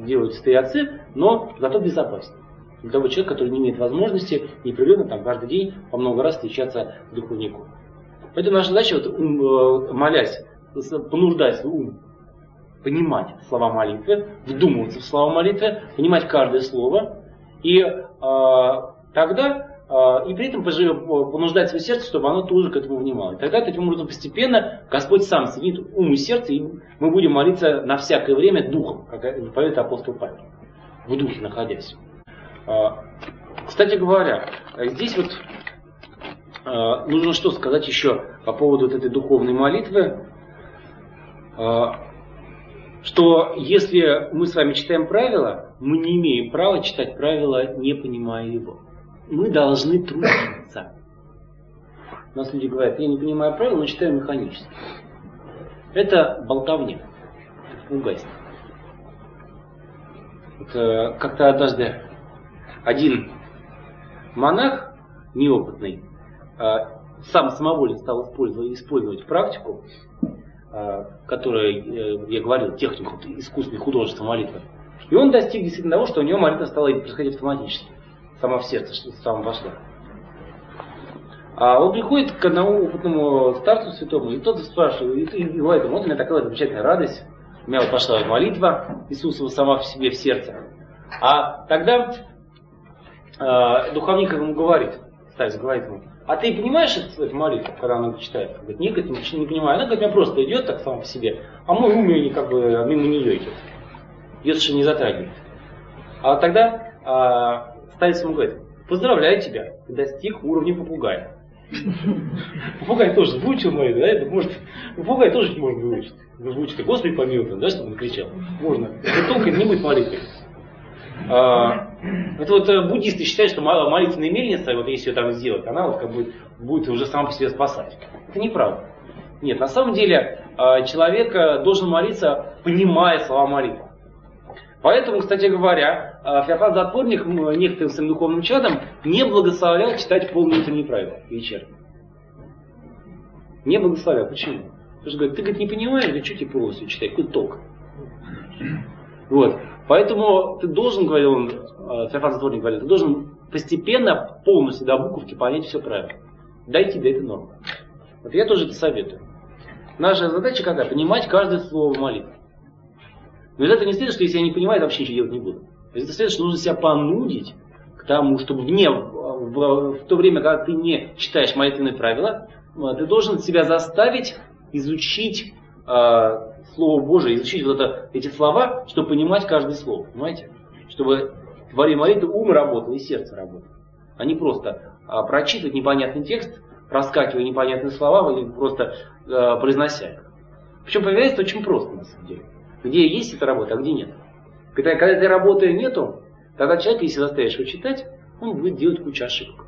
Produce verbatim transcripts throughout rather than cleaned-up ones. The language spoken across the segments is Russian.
делают святые отцы, но зато безопасно. Для того человека, который не имеет возможности непрерывно там, каждый день по много раз встречаться с духовником. Поэтому наша задача, вот, ум, молясь, понуждать свой ум понимать слова молитвы, вдумываться в слова молитвы, понимать каждое слово, и э, тогда э, и при этом понуждать свое сердце, чтобы оно тоже к этому внимало. И тогда таким образом постепенно Господь сам соединит ум и сердце, и мы будем молиться на всякое время духом, как говорит апостол Павел, в духе находясь. Э, кстати говоря, здесь вот э, нужно что сказать еще по поводу вот этой духовной молитвы. Э, что если мы с вами читаем правила, мы не имеем права читать правила, не понимая его. Мы должны трудиться. У нас люди говорят, я не понимаю правила, но читаю механически. Это болтовня. Это пугайство. Вот, как-то однажды один монах, неопытный, сам самовольно стал использовать, использовать практику, которая, я говорил, технику искусственной художественной молитвы. И он достиг действительно того, что у него молитва стала происходить автоматически. Сама в сердце, что сама вошла. А он приходит к одному опытному старцу святому, и тот спрашивает, и, и говорит, вот у меня такая замечательная радость, у меня вот пошла молитва Иисусова сама в себе, в сердце. А тогда э, духовник ему говорит, старец говорит ему, а ты понимаешь эту, эту молитву, когда она читает? Он говорит, нет, говорит, ничего не понимаю. Она, говорит, у меня просто идет так сама по себе, а мой ум ее как бы мимо нее идет. Ее совершенно не затрагивает. А тогда а, старец ему говорит, поздравляю тебя, ты достиг уровня попугая. Попугай тоже выучил молитву, да? Это может, попугай тоже не может выучить. Выучить, Господи помилуй, да, чтобы он кричал. Можно. Это только не будет молитвы. А, это вот буддисты считают, что молитвенная мельница, вот если ее там сделать, она вот как бы будет уже сама по себе спасать. Это неправда. Нет, на самом деле человек должен молиться, понимая слова молитвы. Поэтому, кстати говоря, Феофан Затворник некоторым своим духовным чадам не благословлял читать полные утренние правила вечерние. Не благословлял. Почему? Потому что говорит, ты говорит, не понимаешь, говорит, что тебе полностью читать, какой толк? Вот. Поэтому ты должен, говорил он, Феофан Затворник говорил, ты должен постепенно, полностью до буковки понять все правильно. Дойти до этой нормы. Вот я тоже это советую. Наша задача какая? Понимать каждое слово молитвы. Но из этого не следует, что если я не понимаю, я вообще ничего делать не буду. Из этого следует, что нужно себя понудить к тому, чтобы вне, в, в, в то время, когда ты не читаешь молитвенные правила, ты должен себя заставить изучить э, Слово Божие, изучить вот это, эти слова, чтобы понимать каждое слово. Понимаете? Чтобы во время молитвы ум работал и сердце работало. А не просто э, прочитывать непонятный текст, проскакивая непонятные слова, или просто э, произнося их. Причем появляется очень просто на самом деле. Где есть эта работа, а где нет. Когда, когда этой работы нету, тогда человек, если заставишь его читать, он будет делать кучу ошибок.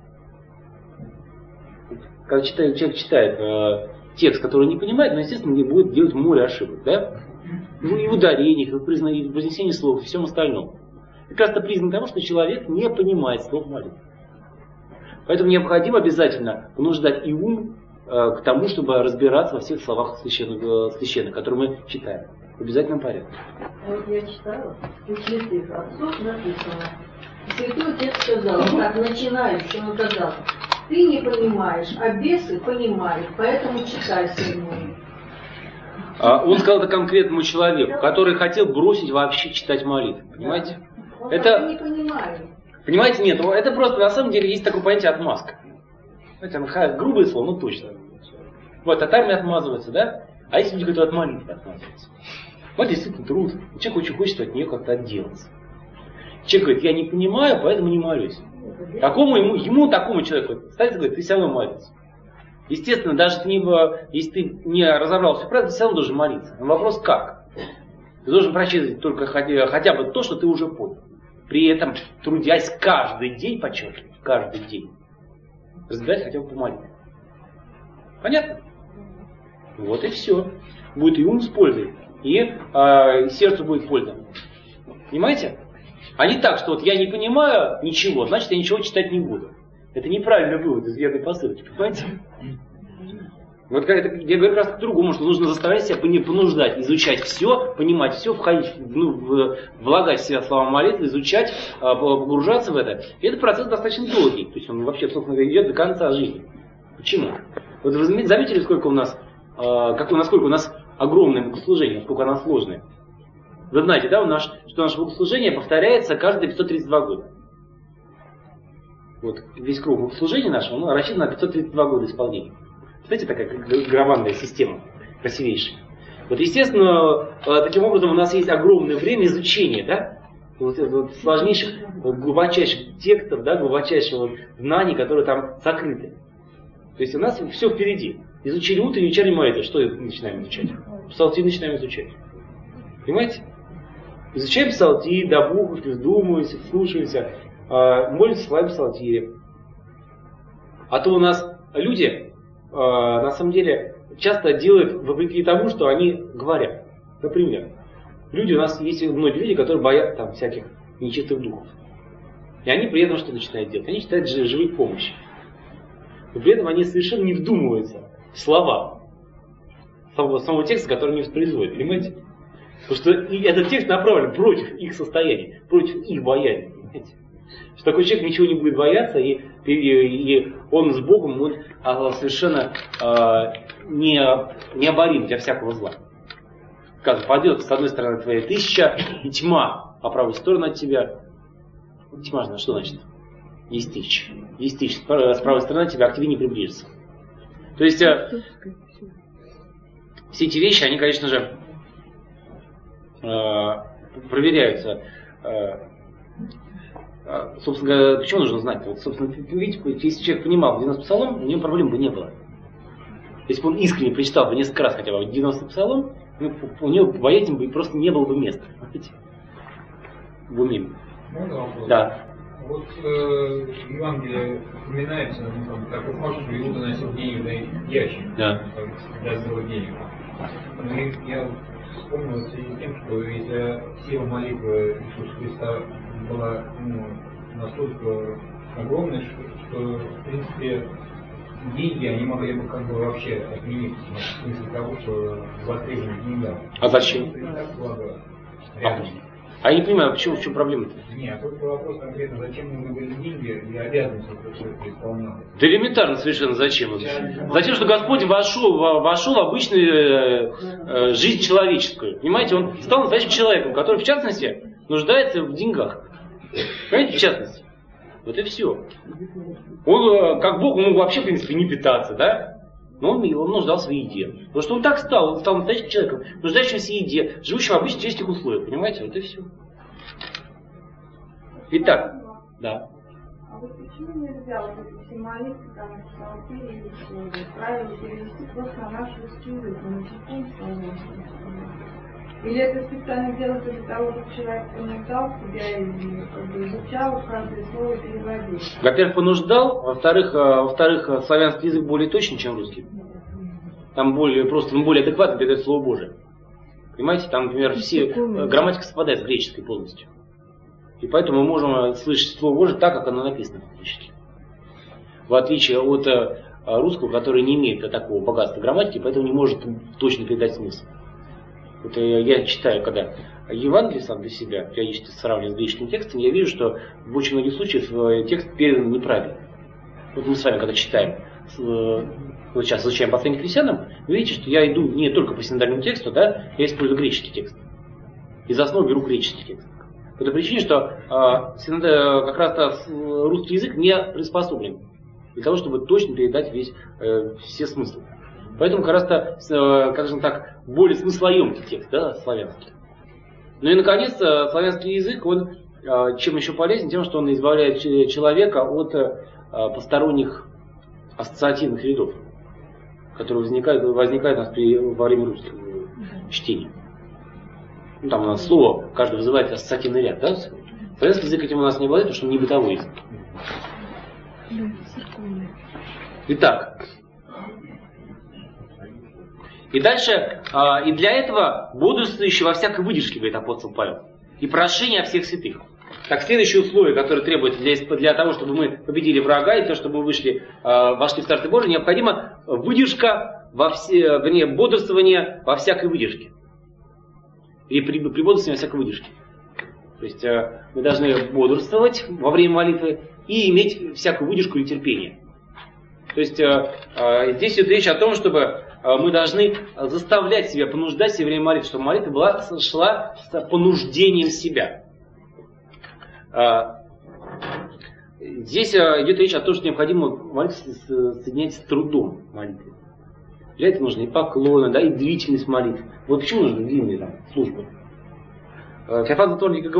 Когда читает, человек читает э, текст, который не понимает, но, естественно, не будет делать море ошибок. Да? И в ударениях, и в произнесении слов, и всем остальном. Это как раз признак того, что человек не понимает слов молитвы. Поэтому необходимо обязательно понуждать и ум э, к тому, чтобы разбираться во всех словах священных, э, священных, которые мы читаем. В обязательном порядке. А вот я читала, у святых отцов написано, Святой Отец сказал, так начинающий, он сказал, ты не понимаешь, а бесы понимают, поэтому читай со мной. А он сказал это конкретному человеку, который хотел бросить вообще читать молитву. Понимаете? Да. Это, не понимаю. Понимаете, нет, это просто на самом деле есть такое понятие отмазка. Знаете, грубое слово, ну точно. Вот, татарами отмазываются, да? А есть люди, которые от молитвы отмазываются. Вот действительно труд. Человек очень хочет от нее как-то отделаться. Человек говорит, я не понимаю, поэтому не молюсь. Такому ему, ему такому человеку, кстати, говорит, ты все равно молишься. Естественно, даже ты не, если ты не разобрался в правде, ты все равно должен молиться. Но вопрос как? Ты должен прочитать только хотя, хотя бы то, что ты уже понял. При этом трудясь каждый день, подчеркиваю, каждый день, разбирать хотя бы по молитве. Понятно? Вот и все. Будет и ум с пользой, и э, сердцу будет польза. Понимаете? А не так, что вот я не понимаю ничего, значит я ничего читать не буду. Это неправильный вывод из верной посылки. Понимаете? Вот как это, я говорю как раз по-другому, что нужно заставлять себя понуждать, изучать все, понимать все, входить, ну, в, влагать в себя слова молитвы, изучать, погружаться в это. И этот процесс достаточно долгий, то есть он вообще, собственно говоря, идет до конца жизни. Почему? Вот вы заметили, сколько у нас, как, насколько у нас огромное богослужение, насколько оно сложное? Вы знаете, да, у нас, что наше богослужение повторяется каждые пятьсот тридцать два года. Вот весь круг богослужения нашего, он рассчитан на пятьсот тридцать два года исполнения. Знаете, такая громадная система, красивейшая. Вот, естественно, таким образом у нас есть огромное время изучения, да, вот, вот, сложнейших, вот, глубочайших текстов, да, глубочайших знаний, которые там сокрыты. То есть у нас все впереди. Изучили утреннюю и вечернюю молитву. Что начинаем изучать? Псалтирь начинаем изучать. Понимаете? Изучаем псалтирь, до букв, вдумываемся, слушаемся, молимся словами псалтиря. А то у нас люди, на самом деле, часто делают вопреки тому, что они говорят. Например, люди у нас есть многие люди, которые боятся там всяких нечистых духов. И они при этом что начинают делать? Они читают живые помощи. Но при этом они совершенно не вдумываются в слова самого, самого текста, который они воспроизводят. Понимаете? Потому что этот текст направлен против их состояния, против их боязни. Понимаете? Что такой человек ничего не будет бояться, и, и, и он с Богом он, а, совершенно а, не, необорим для всякого зла. Как пойдет с одной стороны твоя тысяча, и тьма по правую сторону от тебя. Тьма же, что значит? Десять тысяч. Десять тысяч. С правой стороны от тебя к тебе не приближится. То есть а, все эти вещи, они, конечно же, а, проверяются. А, Собственно говоря, почему нужно знать? Вот, собственно, видите, если человек понимал девяностый псалом, у него проблем бы не было. Если бы он искренне прочитал бы несколько раз хотя бы девяностый псалом, ну, у него боязнь бы просто не было бы места. Видите? В уме. Можно вопрос? Да. Вот э, в Евангелии упоминается, ну, там, такой факт, что Иуда носил денежный ящик, да, для сбора денег. Но я вспомнил в связи с тем, что если сила молитвы Иисуса Христа была ну, настолько огромной, что, что в принципе деньги они могли бы как бы вообще отменить, в смысле того, что затребовали деньгам. А зачем? А, а я не понимаю, почему, в чем проблема-то? Нет, только вопрос конкретно, зачем нужны были деньги и обязанности, которые исполнял. Да элементарно совершенно зачем. Затем, что Господь вошел, вошел в обычную э, жизнь человеческую. Понимаете, Он стал настоящим человеком, который в частности нуждается в деньгах. Понимаете, в частности. Вот и все. Он, как Бог, мог вообще, в принципе, не питаться, да? Но он, он нуждался в еде. Потому что он так стал, он стал настоящим человеком, нуждающимся в еде, живущим в обычных человеческих условиях. Понимаете, вот и все. Итак, да. А вот почему нельзя вот эти все молитвы, там, псалтири, правила перевести просто на наш русский язык, на языком или это специально делается для того, чтобы человек понуждал себя и как бы изучал каждое слово и переводил? Во-первых, понуждал, во-вторых, во-вторых, славянский язык более точен, чем русский. Там более просто, ну, более адекватно передает слово Божие. Понимаете, там, например, все грамматика совпадает с греческой полностью. И поэтому мы можем слышать слово Божие так, как оно написано фактически. В отличие от русского, который не имеет такого богатства грамматики, поэтому не может точно передать смысл. Вот я читаю, когда Евангелие сам для себя, периодически сравниваю с греческим текстом, я вижу, что в очень многих случаях текст передан неправильно. Вот мы с вами, когда читаем, вот сейчас изучаем послание к Ефесянам, вы видите, что я иду не только по синодальному тексту, да, я использую греческий текст. Из основы беру греческий текст. По той причине, что э, как раз русский язык не приспособлен для того, чтобы точно передать весь, э, все смыслы. Поэтому как раз-то, э, как же так, более смыслоемкий текст, да, славянский. Ну и, наконец, славянский язык, он э, чем еще полезен? Тем, что он избавляет человека от э, посторонних ассоциативных рядов, которые возникают, возникают у нас при, во время русского чтения. Ну, там у нас слово, каждый вызывает ассоциативный ряд, да? Славянский язык этим у нас не обладает, потому что он не бытовой язык. Итак. И дальше, а, и для этого бодрствующий во всякой выдержке, говорит апостол Павел, и прошение о всех святых. Так, следующее условие, которое требуется для, для того, чтобы мы победили врага, и то, чтобы мы вышли, а, вошли в Царство Божие, необходима выдержка во все, вернее, бодрствование во всякой выдержке. Или при, при бодрствовании во всякой выдержке. То есть э, мы должны бодрствовать во время молитвы и иметь всякую выдержку и терпение. То есть э, э, здесь идет речь о том, чтобы э, мы должны заставлять себя, понуждать себя во время молитвы, чтобы молитва была, шла с понуждением себя. Э, здесь э, идет речь о том, что необходимо молитву соединять с трудом молитвы. Для этого нужны и поклоны, да, и длительность молитвы. Вот почему нужны длинные там, службы? Феофан Затворник